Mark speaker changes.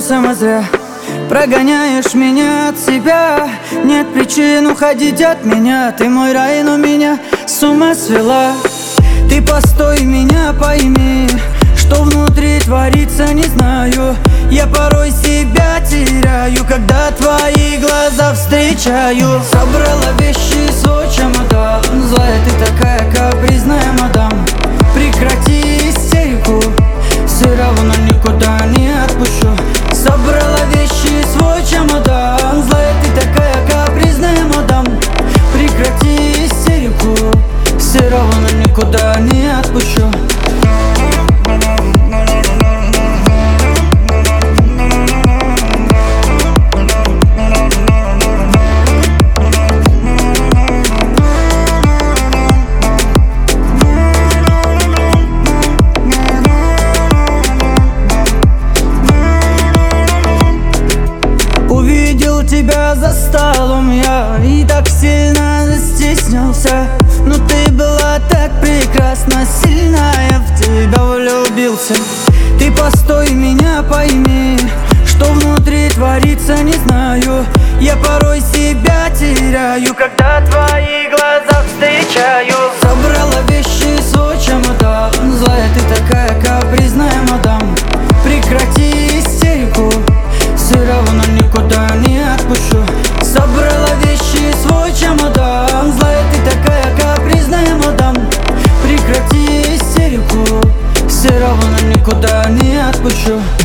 Speaker 1: сама зря. Прогоняешь меня от себя, нет причин уходить от меня. Ты мой рай, но меня с ума свела. Ты постой, меня пойми, что внутри творится, не знаю. Я порой себя теряю, когда твои глаза встречаю. Собрала вещи, свой чемодан. Злая ты такая капризная, мадам. Прекрати истерику, все равно никуда не отпущу. Собрала вещи, свой чемодан. Злая ты такая капризная, мадам. Прекрати истерику, все равно никуда не отпущу. Увидел тебя за столом я и так сильно застеснялся. Но ты была так прекрасна, сильно я в тебя влюбился. Ты постой, меня пойми, что внутри творится, не знаю. Я порой себя теряю, когда твои глаза встречаю. Собрала вещи, свой чемодан. Злая ты такая капризная, мадам. Прекрати истерику, все равно никуда не отпущу. Собрала вещи, свой чемодан. Злая ты такая капризная, мадам. Прекрати истерику, все равно никуда не отпущу.